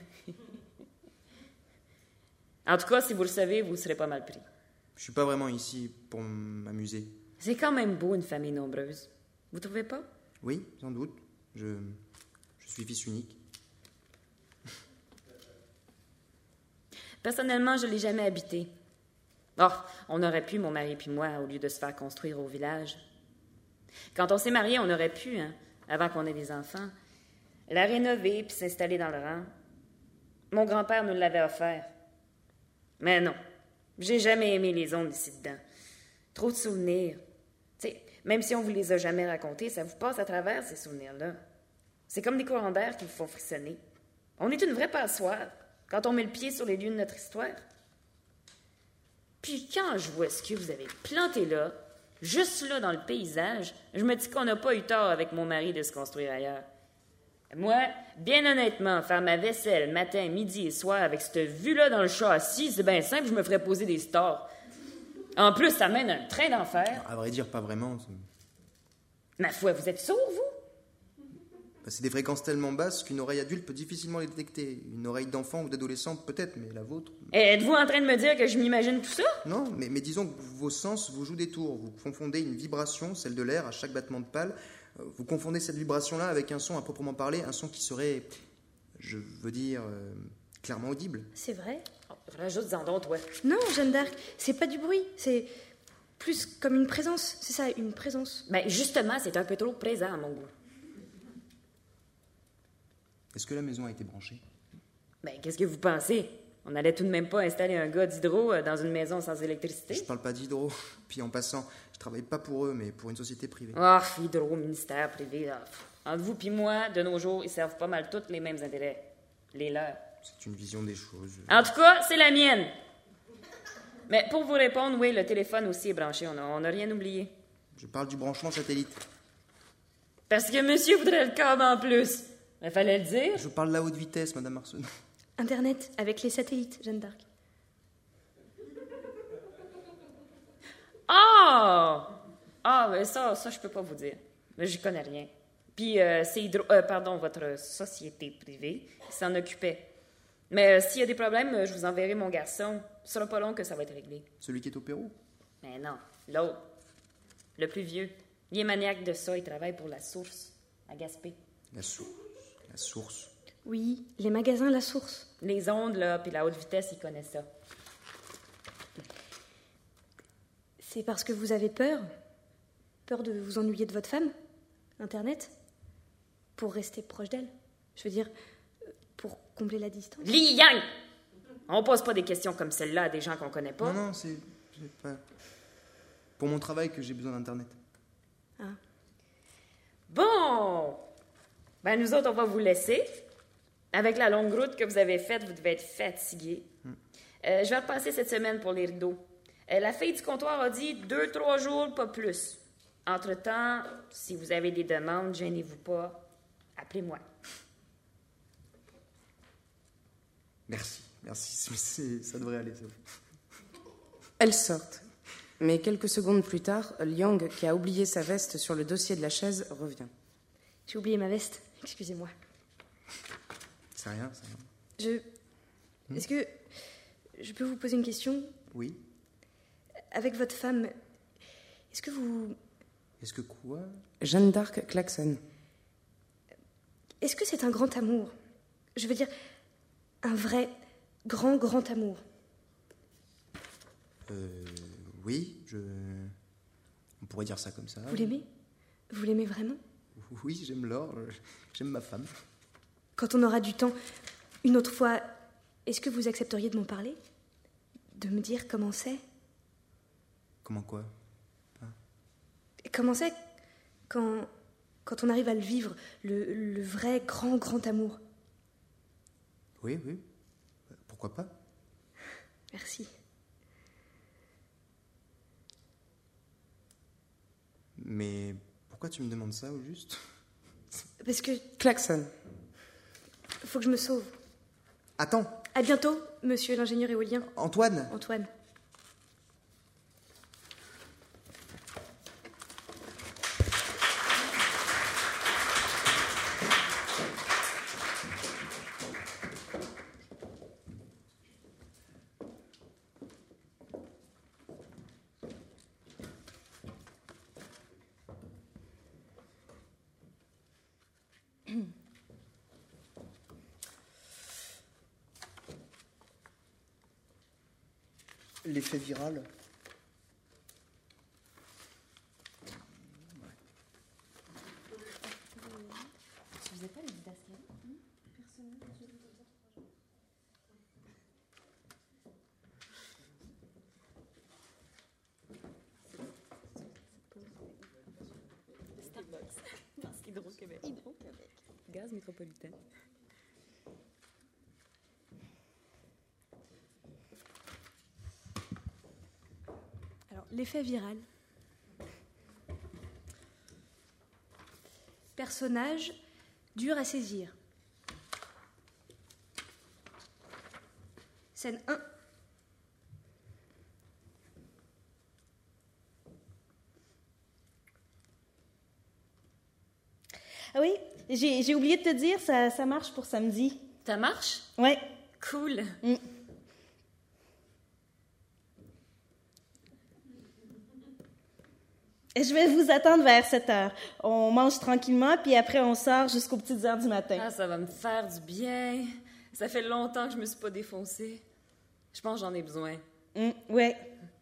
En tout cas, si vous le savez, vous serez pas mal pris. Je suis pas vraiment ici pour m'amuser. C'est quand même beau, une famille nombreuse. Vous trouvez pas? Oui, sans doute. Je, je suis fils unique. Personnellement, je l'ai jamais habité. Oh, on aurait pu, mon mari puis moi, au lieu de se faire construire au village. Quand on s'est mariés, on aurait pu, hein, avant qu'on ait des enfants, la rénover puis s'installer dans le rang. Mon grand-père nous l'avait offert. Mais non, j'ai jamais aimé les ondes ici dedans. Trop de souvenirs. Tu sais, même si on vous les a jamais racontés, ça vous passe à travers ces souvenirs-là. C'est comme des courants d'air qui vous font frissonner. On est une vraie passoire quand on met le pied sur les lieux de notre histoire. Puis quand je vois ce que vous avez planté là, juste là dans le paysage, je me dis qu'on n'a pas eu tort avec mon mari de se construire ailleurs. Moi, bien honnêtement, faire ma vaisselle matin, midi et soir avec cette vue-là dans le châssis, c'est bien simple, je me ferais poser des stores. En plus, ça mène un train d'enfer. À vrai dire, pas vraiment. C'est Ma foi, vous êtes sourd, vous? bah, c'est des fréquences tellement basses qu'une oreille adulte peut difficilement les détecter. Une oreille d'enfant ou d'adolescent, peut-être, mais la vôtre... Et êtes-vous en train de me dire que je m'imagine tout ça? Non, mais, mais disons que vos sens vous jouent des tours. Vous confondez une vibration, celle de l'air, à chaque battement de pale. Vous confondez cette vibration-là avec un son à proprement parler, un son qui serait, je veux dire, euh, clairement audible. C'est vrai? Oh, rajoute-en donc, toi. Non, Jeanne d'Arc, c'est pas du bruit, c'est plus comme une présence. C'est ça, une présence. Ben, justement, c'est un peu trop présent à mon goût. Est-ce que la maison a été branchée? Ben, qu'est-ce que vous pensez? On n'allait tout de même pas installer un gars d'hydro dans une maison sans électricité? Je parle pas d'hydro. Puis en passant, je travaille pas pour eux, mais pour une société privée. Ah, oh, hydro, ministère, privé. Ah. Entre vous puis moi, de nos jours, ils servent pas mal tous les mêmes intérêts. Les leurs. C'est une vision des choses. En tout cas, c'est la mienne. Mais pour vous répondre, oui, le téléphone aussi est branché. On n'a on a rien oublié. Je parle du branchement satellite. Parce que monsieur voudrait le câble en plus. Il fallait le dire. Je parle de la haute vitesse, Madame Arsenault. Internet, avec les satellites, Jeanne d'Arc. Ah! Ah, mais ça, ça, je peux pas vous dire. Mais j'y connais rien. Puis, euh, c'est hydro... Euh, pardon, votre société privée qui s'en occupait. Mais euh, s'il y a des problèmes, euh, je vous enverrai mon garçon. Ce sera pas long que ça va être réglé. Celui qui est au Pérou? Mais non, l'autre. Le plus vieux. Il est maniaque de ça. Il travaille pour la source, à Gaspé. La source. La source. Oui, les magasins La Source. Les ondes, là, puis la haute vitesse, ils connaissent ça. C'est parce que vous avez peur? Peur de vous ennuyer de votre femme? Internet? Pour rester proche d'elle? Je veux dire, pour combler la distance? Li Yang! On pose pas des questions comme celle-là à des gens qu'on connaît pas. Non, non, c'est... c'est pas... pour mon travail que j'ai besoin d'Internet. Ah. Bon! Ben, nous autres, on va vous laisser. Avec la longue route que vous avez faite, vous devez être fatigués. Mm. Euh, je vais repasser cette semaine pour les rideaux. Euh, la fille du comptoir a dit deux, trois jours, pas plus. Entre-temps, si vous avez des demandes, gênez-vous pas. Appelez-moi. Merci, merci. Mais c'est... ça devrait aller, ça. Elles sortent. Mais quelques secondes plus tard, Liang, qui a oublié sa veste sur le dossier de la chaise, revient. J'ai oublié ma veste. Excusez-moi. C'est rien, c'est rien. Je... Hmm? Est-ce que je peux vous poser une question? Oui. Avec votre femme, est-ce que vous... Est-ce que quoi? Jeanne d'Arc klaxonne. Est-ce que c'est un grand amour? Je veux dire, un vrai, grand, grand amour. Euh... Oui, je... On pourrait dire ça comme ça. Vous l'aimez? Vous l'aimez vraiment? Oui, j'aime Laure, j'aime ma femme. Quand on aura du temps, une autre fois, est-ce que vous accepteriez de m'en parler? De me dire comment c'est? Comment quoi? Hein? Comment c'est quand, quand on arrive à le vivre, le, le vrai, grand, grand amour? Oui, oui. Pourquoi pas? Merci. Mais pourquoi tu me demandes ça, au juste? Parce que... Klaxonne. Faut que je me sauve. Attends. À bientôt, monsieur l'ingénieur éolien. Antoine. Antoine. L'effet viral. Hydro-Québec. Hydro-Québec. Gaz métropolitain. Alors, l'effet viral. Personnage dur à saisir. Scène un. Ah oui, j'ai, j'ai oublié de te dire, ça, ça marche pour samedi. Ça marche? Ouais. Cool. Mm. Je vais vous attendre vers sept heures. On mange tranquillement, puis après on sort jusqu'aux petites heures du matin. Ah, ça va me faire du bien. Ça fait longtemps que je me suis pas défoncée. Je pense que j'en ai besoin. Mm, ouais.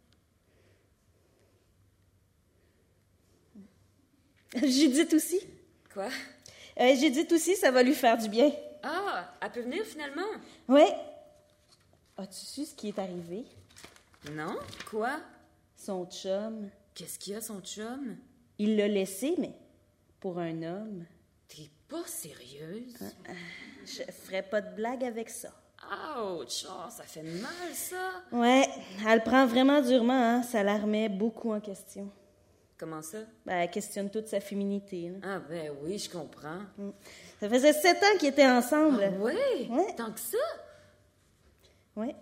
Judith aussi. Quoi? Euh, Judith aussi, ça va lui faire du bien. Ah, elle peut venir finalement? Ouais. As-tu su ce qui est arrivé? Non? Quoi? Son chum. Qu'est-ce qu'il y a, son chum? Il l'a laissé, mais pour un homme. T'es pas sérieuse? Je ferais pas de blague avec ça. Ouch! Oh, ça fait mal, ça! Ouais, elle prend vraiment durement, hein. Ça la remet beaucoup en question. Comment ça? Ben, elle questionne toute sa féminité, là. Ah ben oui, je comprends. Ça faisait sept ans qu'ils étaient ensemble. Ah ouais? Ouais. Tant que ça? Ouais.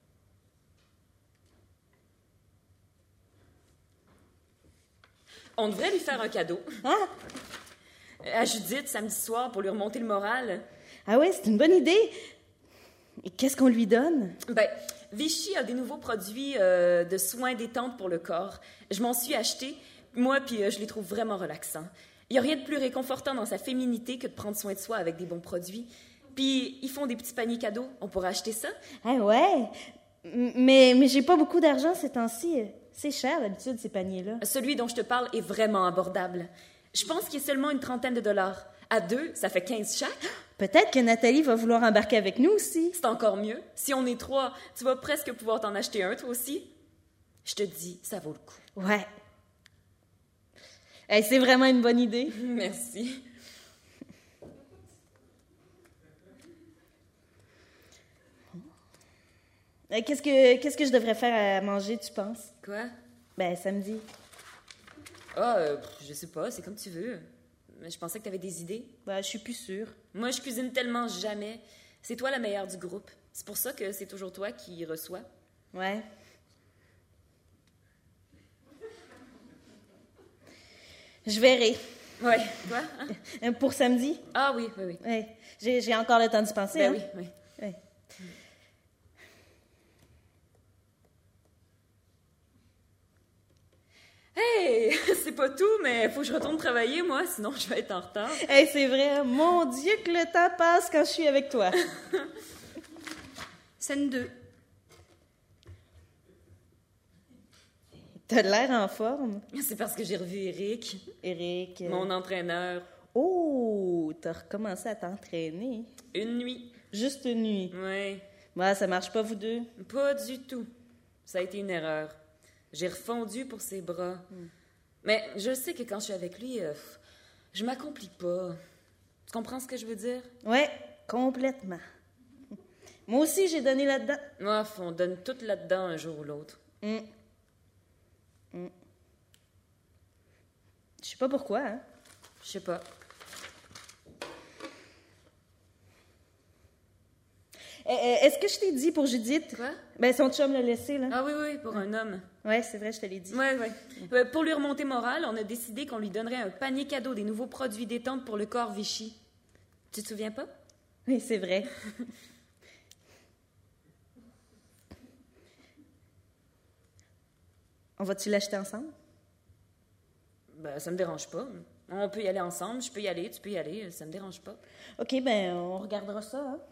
On devrait lui faire un cadeau. Ah! À Judith, samedi soir, pour lui remonter le moral. Ah ouais, c'est une bonne idée. Et qu'est-ce qu'on lui donne? Ben, Vichy a des nouveaux produits euh, de soins détente pour le corps. Je m'en suis acheté, moi, puis euh, je les trouve vraiment relaxants. Il n'y a rien de plus réconfortant dans sa féminité que de prendre soin de soi avec des bons produits. Puis, ils font des petits paniers cadeaux. On pourrait acheter ça? Ah ouais. M- Mais, mais j'ai pas beaucoup d'argent ces temps-ci. C'est cher, d'habitude, ces paniers-là. Celui dont je te parle est vraiment abordable. Je pense qu'il est seulement une trentaine de dollars. À deux, ça fait quinze chaque. Peut-être que Nathalie va vouloir embarquer avec nous aussi. C'est encore mieux. Si on est trois, tu vas presque pouvoir t'en acheter un, toi aussi. Je te dis, ça vaut le coup. Ouais. Hey, c'est vraiment une bonne idée. Merci. Euh, Qu'est-ce que, qu'est-ce que je devrais faire à manger, tu penses? Quoi? Ben, samedi. Ah, euh, pff, je sais pas, c'est comme tu veux. Mais je pensais que t'avais des idées. Ben, je suis plus sûre. Moi, je cuisine tellement jamais. C'est toi la meilleure du groupe. C'est pour ça que c'est toujours toi qui reçois. Ouais. Je verrai. Ouais, quoi? Hein? Euh, Pour samedi? Ah oui, oui, oui. Ouais. J'ai, j'ai encore le temps d'y penser, Ben hein? oui, oui. Ouais. Hey, c'est pas tout, mais faut que je retourne travailler, moi, sinon je vais être en retard. Hey, c'est vrai. Mon Dieu que le temps passe quand je suis avec toi. Scène deux. T'as l'air en forme. C'est parce que j'ai revu Eric, Eric. euh, mon entraîneur, Oh, t'as recommencé à t'entraîner. une nuit. Juste une nuit. Ouais, Ouais, ça marche pas, vous deux. pas du tout. Ça a été une erreur. J'ai refondu pour ses bras. Mais je sais que quand je suis avec lui, euh, je m'accomplis pas. Tu comprends ce que je veux dire? Ouais, complètement. Moi aussi, j'ai donné là-dedans. Moi, on donne tout là-dedans un jour ou l'autre. Mm. Mm. Je sais pas pourquoi, hein. Je sais pas. Eh, eh, Est-ce que je t'ai dit pour Judith? Quoi? Ben, son chum l'a laissé, là. Ah oui, oui, pour un homme. Ouais, c'est vrai, je te l'ai dit. Ouais, ouais. Euh, Pour lui remonter morale, on a décidé qu'on lui donnerait un panier cadeau des nouveaux produits détente pour le corps Vichy. Tu te souviens pas? Oui, c'est vrai. On va-tu l'acheter ensemble? Ben, ça me dérange pas. On peut y aller ensemble, je peux y aller, tu peux y aller, ça me dérange pas. OK, ben, on regardera ça, hein?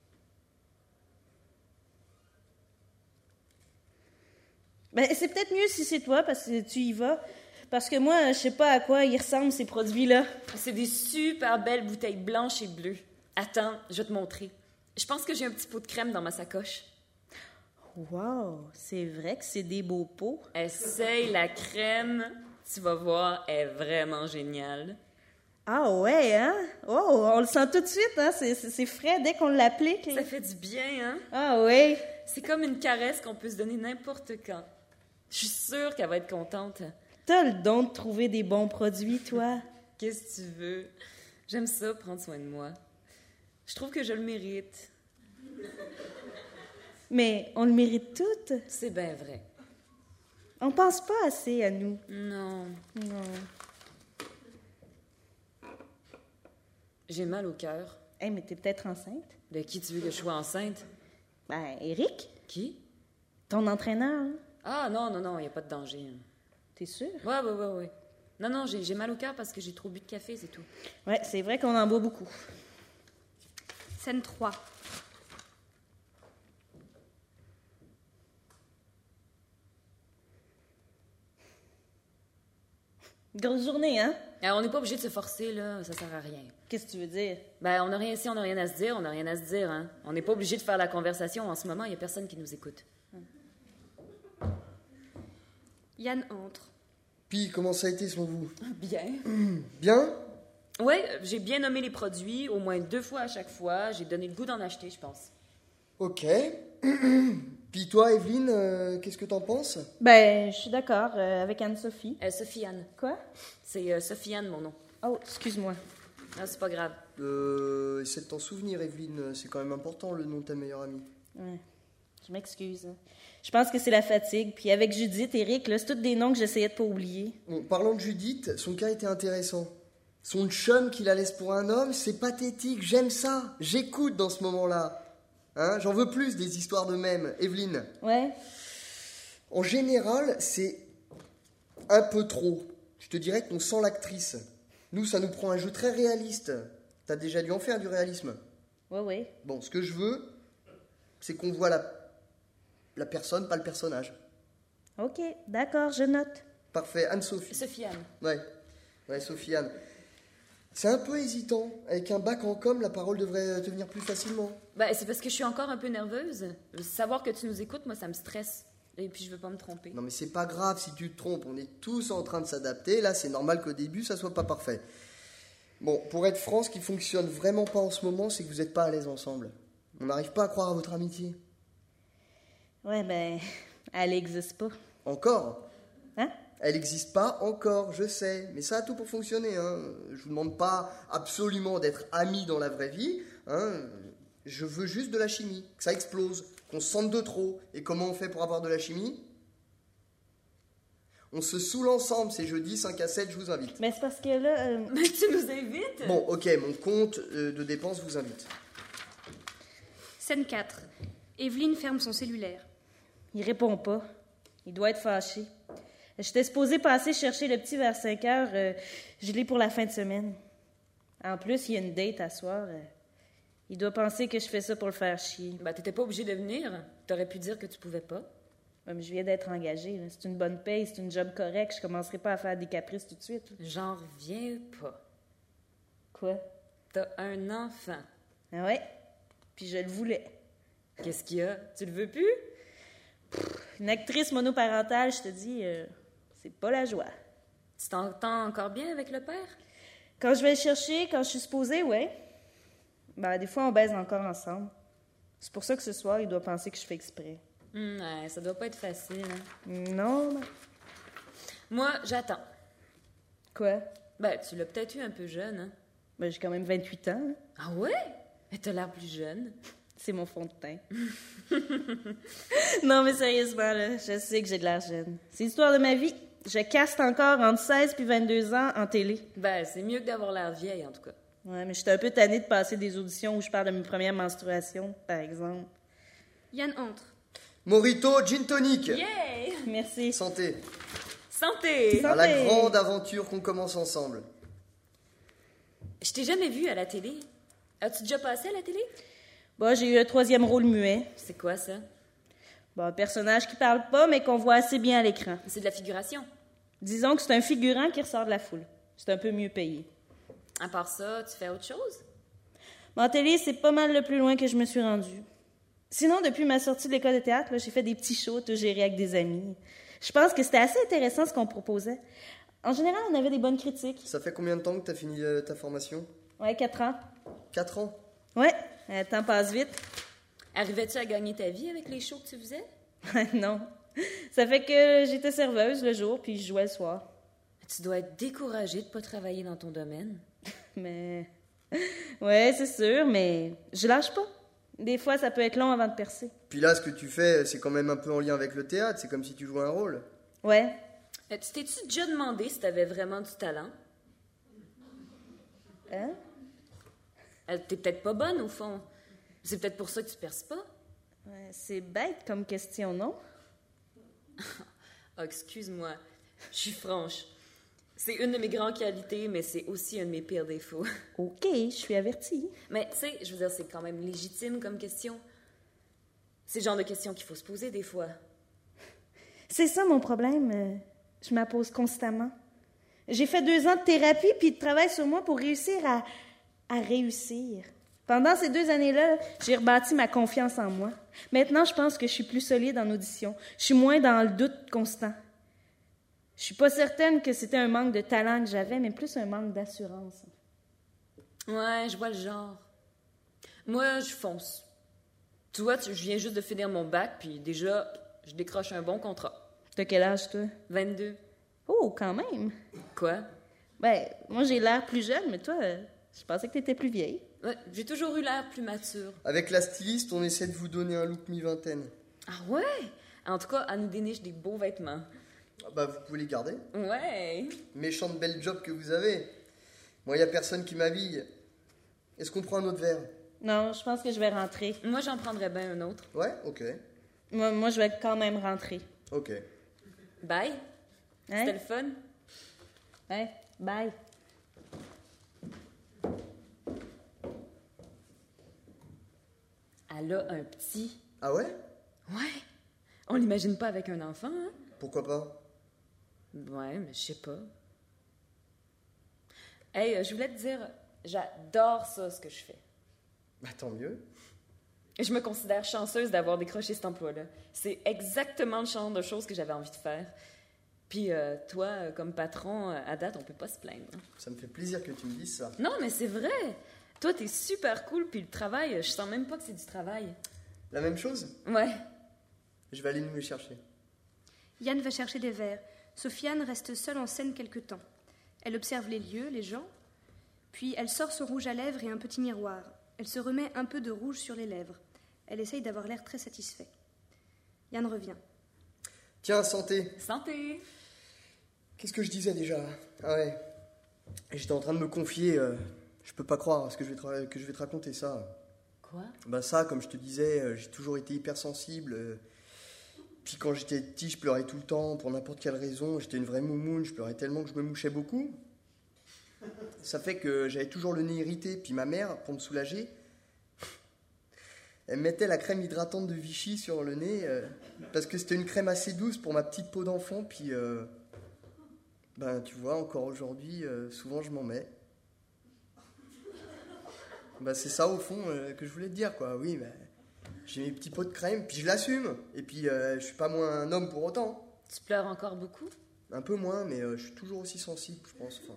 Ben, c'est peut-être mieux si c'est toi, parce que tu y vas. Parce que moi, je sais pas à quoi ils ressemblent, ces produits-là. C'est des super belles bouteilles blanches et bleues. Attends, je vais te montrer. Je pense que j'ai un petit pot de crème dans ma sacoche. Wow, c'est vrai que c'est des beaux pots. Essaye la crème, tu vas voir, elle est vraiment géniale. Ah ouais, hein? Oh, on le sent tout de suite, hein? C'est, c'est, c'est frais dès qu'on l'applique. Ça fait du bien, hein? Ah ouais. C'est comme une caresse qu'on peut se donner n'importe quand. Je suis sûre qu'elle va être contente. T'as le don de trouver des bons produits, toi. Qu'est-ce que tu veux? J'aime ça, prendre soin de moi. Je trouve que je le mérite. Mais on le mérite toutes. C'est bien vrai. On pense pas assez à nous. Non. Non. J'ai mal au cœur. Hey, mais t'es peut-être enceinte? De qui tu veux que je sois enceinte? Ben, Eric, Qui? ton entraîneur, hein? Ah non, non, non, il n'y a pas de danger. T'es sûr? Ouais, ouais, ouais, ouais. Non, non, j'ai, j'ai mal au cœur parce que j'ai trop bu de café, c'est tout. Ouais, c'est vrai qu'on en boit beaucoup. Scène trois. Grosse journée, hein? Alors, on n'est pas obligé de se forcer, là, ça sert à rien. Qu'est-ce que tu veux dire? Ben, on n'a rien ici, on n'a rien à se dire, on n'a rien à se dire, hein. On n'est pas obligé de faire la conversation en ce moment, il n'y a personne qui nous écoute. Yann entre. Puis, comment ça a été selon vous? Bien. Bien? Ouais, j'ai bien nommé les produits, au moins deux fois à chaque fois. J'ai donné le goût d'en acheter, je pense. Ok. Puis toi, Evelyne, euh, qu'est-ce que t'en penses? Ben, je suis d'accord euh, avec Anne-Sophie. Euh, Sophie-Anne. Quoi? C'est euh, Sophie-Anne, mon nom. Oh, excuse-moi. Non, c'est pas grave. Euh, essaie de t'en souvenir, Evelyne. C'est quand même important, le nom de ta meilleure amie. Ouais, je m'excuse. Je pense que c'est la fatigue. Puis avec Judith, Eric, là, c'est tous des noms que j'essayais de pas oublier. Bon, parlant de Judith, son cas était intéressant. Son chum qui la laisse pour un homme, c'est pathétique. J'aime ça. J'écoute dans ce moment-là. Hein, j'en veux plus des histoires de mèmes. Evelyne. Ouais. En général, c'est un peu trop. Je te dirais qu'on sent l'actrice. Nous, ça nous prend un jeu très réaliste. T'as déjà dû en faire du réalisme. Ouais, ouais. Bon, ce que je veux, c'est qu'on voit la, la personne, pas le personnage. OK, d'accord, je note. Parfait. Anne-Sophie. Sophie-Anne. Ouais, ouais, Sophie-Anne. C'est un peu hésitant. Avec un bac en com, la parole devrait te venir plus facilement. Ben, c'est parce que je suis encore un peu nerveuse. Savoir que tu nous écoutes, moi, ça me stresse. Et puis, je veux pas me tromper. Non, mais c'est pas grave si tu te trompes. On est tous en train de s'adapter. Là, c'est normal qu'au début, ça soit pas parfait. Bon, pour être franc, ce qui fonctionne vraiment pas en ce moment, c'est que vous êtes pas à l'aise ensemble. On n'arrive pas à croire à votre amitié. Ouais, ben, elle n'existe pas. Encore? Hein? Elle n'existe pas encore, je sais. Mais ça a tout pour fonctionner. Hein. Je vous demande pas absolument d'être amis dans la vraie vie. Hein. Je veux juste de la chimie, que ça explose, qu'on se sente de trop. Et comment on fait pour avoir de la chimie? On se saoule ensemble, c'est jeudi, cinq à sept, je vous invite. Mais c'est parce que là... euh, Mais tu nous invites? Bon, ok, mon compte euh, de dépenses vous invite. Scène quatre. Evelyne ferme son cellulaire. il répond pas. Il doit être fâché. J'étais supposée passer chercher le petit vers cinq heures. Euh, je l'ai pour la fin de semaine. En plus, il y a une date à soir. euh, il doit penser que je fais ça pour le faire chier. Ben, t'étais pas obligé de venir. T'aurais pu dire que tu pouvais pas. Ouais, mais je viens d'être engagée. là. C'est une bonne paye, c'est une job correcte. Je commencerai pas à faire des caprices tout de suite. là. J'en reviens pas. Quoi? T'as un enfant. Ah ouais? Puis je le voulais. Qu'est-ce qu'il y a? Tu le veux plus? Une actrice monoparentale, je te dis, euh, c'est pas la joie. Tu t'entends encore bien avec le père? Quand je vais le chercher, quand je suis supposée, ouais. Ben, des fois, on baise encore ensemble. C'est pour ça que ce soir, il doit penser que je fais exprès. Hum, ouais, ça doit pas être facile. Hein. Non, mais... Moi, j'attends. Quoi? Ben, tu l'as peut-être eu un peu jeune, hein? Ben, j'ai quand même vingt-huit ans. hein. Ah ouais? Mais t'as l'air plus jeune. C'est mon fond de teint. Non, mais sérieusement, là, je sais que j'ai de l'air jeune. C'est l'histoire de ma vie. Je caste encore entre seize puis vingt-deux ans en télé. Ben, c'est mieux que d'avoir l'air vieille, en tout cas. Ouais, mais j'étais un peu tannée de passer des auditions où je parle de mes premières menstruations, par exemple. Yann entre. Morito, gin tonic. Yay! Merci. Santé. Santé! À la Santé. grande aventure qu'on commence ensemble. Je t'ai jamais vu à la télé. As-tu déjà passé à la télé? Bon, j'ai eu le troisième rôle muet. C'est quoi, ça? Bon, un personnage qui parle pas, mais qu'on voit assez bien à l'écran. C'est de la figuration. Disons que c'est un figurant qui ressort de la foule. C'est un peu mieux payé. À part ça, tu fais autre chose? Mais en télé, c'est pas mal le plus loin que je me suis rendue. Sinon, depuis ma sortie de l'école de théâtre, là, j'ai fait des petits shows tout gérés avec des amis. Je pense que c'était assez intéressant ce qu'on proposait. En général, on avait des bonnes critiques. Ça fait combien de temps que t'as fini euh, ta formation? Ouais, quatre ans. Quatre ans. Ouais, le temps passe vite. Arrivais-tu à gagner ta vie avec les shows que tu faisais? Non. Ça fait que j'étais serveuse le jour, puis je jouais le soir. Tu dois être découragée de pas travailler dans ton domaine. Mais... Ouais, c'est sûr, mais je lâche pas. Des fois, ça peut être long avant de percer. Puis là, ce que tu fais, c'est quand même un peu en lien avec le théâtre. C'est comme si tu jouais un rôle. Ouais. Euh, Tu t'es-tu déjà demandé si t'avais vraiment du talent? Hein? Euh, T'es peut-être pas bonne, au fond. C'est peut-être pour ça que tu perces pas. Ouais, c'est bête comme question, non? Ah, excuse-moi. Je suis franche. C'est une de mes grandes qualités, mais c'est aussi un de mes pires défauts. OK, je suis avertie. Mais tu sais, je veux dire, c'est quand même légitime comme question. C'est le genre de questions qu'il faut se poser des fois. C'est ça mon problème. euh, Je me la pose constamment. J'ai fait deux ans de thérapie puis de travail sur moi pour réussir à, à réussir. Pendant ces deux années-là, j'ai rebâti ma confiance en moi. Maintenant, je pense que je suis plus solide en audition. Je suis moins dans le doute constant. Je suis pas certaine que c'était un manque de talent que j'avais, mais plus un manque d'assurance. Ouais, je vois le genre. Moi, je fonce. Tu vois, tu- je viens juste de finir mon bac, puis déjà, je décroche un bon contrat. T'as quel âge, toi? vingt-deux. Oh, quand même. Quoi? Ben, moi, j'ai l'air plus jeune, mais toi, euh, je pensais que t'étais plus vieille. Ouais, j'ai toujours eu l'air plus mature. Avec la styliste, on essaie de vous donner un look mi-vingtaine. Ah ouais? En tout cas, elle nous déniche des beaux vêtements. Ah bah, vous pouvez les garder. Ouais. Méchante belle job que vous avez. Moi, y a personne qui m'habille. Est-ce qu'on prend un autre verre? Non, je pense que je vais rentrer. Moi, j'en prendrais bien un autre. Ouais, ok. Moi, moi, je vais quand même rentrer. Ok. Bye. C'était Hein? le fun. Hein? Bye. Elle a un petit. Ah ouais? Ouais. On l'imagine pas avec un enfant, hein? Pourquoi pas? Ouais, mais je sais pas. Hey, euh, je voulais te dire, j'adore ça, ce que je fais. Bah tant mieux. Je me considère chanceuse d'avoir décroché cet emploi-là. C'est exactement le genre de choses que j'avais envie de faire. Puis euh, toi, euh, comme patron, euh, à date, on peut pas se plaindre. Ça me fait plaisir que tu me dises ça. Non, mais c'est vrai. Toi, t'es super cool, puis le travail, je sens même pas que c'est du travail. La même chose? Ouais. Je vais aller nous les chercher. Yann va chercher des verres. Sofiane reste seule en scène quelque temps. Elle observe les lieux, les gens, puis elle sort son rouge à lèvres et un petit miroir. Elle se remet un peu de rouge sur les lèvres. Elle essaye d'avoir l'air très satisfait. Yann revient. Tiens, santé. Santé. Qu'est-ce que je disais déjà? Ah ouais. J'étais en train de me confier. euh, je peux pas croire ce que je vais te, ra- que je vais te raconter ça. Quoi? Bah ça, comme je te disais, euh, j'ai toujours été hypersensible. euh, Puis quand j'étais petit, je pleurais tout le temps, pour n'importe quelle raison. J'étais une vraie moumoune, je pleurais tellement que je me mouchais beaucoup. Ça fait que j'avais toujours le nez irrité. Puis ma mère, pour me soulager, elle mettait la crème hydratante de Vichy sur le nez, euh, parce que c'était une crème assez douce pour ma petite peau d'enfant. Puis, euh, ben tu vois, encore aujourd'hui, euh, souvent je m'en mets. Ben, c'est ça au fond euh, que je voulais te dire, quoi. Oui, ben, j'ai mes petits pots de crème, puis je l'assume. Et puis euh, je suis pas moins un homme pour autant. Tu pleures encore beaucoup? Un peu moins, mais euh, je suis toujours aussi sensible, je pense. Enfin,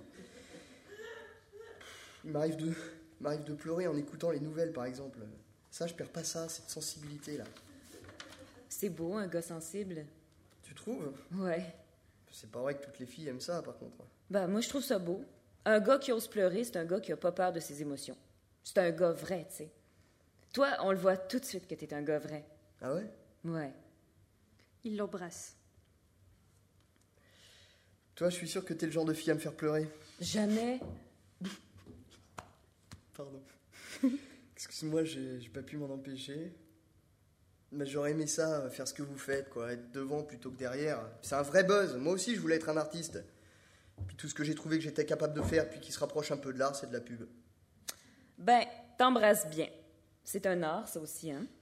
il m'arrive de, il m'arrive de pleurer en écoutant les nouvelles, par exemple. Ça, je perds pas ça, cette sensibilité-là. C'est beau, un gars sensible. Tu trouves? Ouais. C'est pas vrai que toutes les filles aiment ça, par contre. Ben, moi, je trouve ça beau. Un gars qui ose pleurer, c'est un gars qui a pas peur de ses émotions. C'est un gars vrai, tu sais. Toi, on le voit tout de suite que t'es un gars vrai. Ah ouais? Ouais. Il l'embrasse. Toi, je suis sûr que t'es le genre de fille à me faire pleurer. Jamais. Pardon. Excuse-moi, j'ai j'ai pas pu m'en empêcher. Mais j'aurais aimé ça, faire ce que vous faites, quoi. Être devant plutôt que derrière. C'est un vrai buzz. Moi aussi, je voulais être un artiste. Puis tout ce que j'ai trouvé que j'étais capable de faire, puis qui se rapproche un peu de l'art, c'est de la pub. Ben, t'embrasses bien. C'est un art, ça aussi, hein?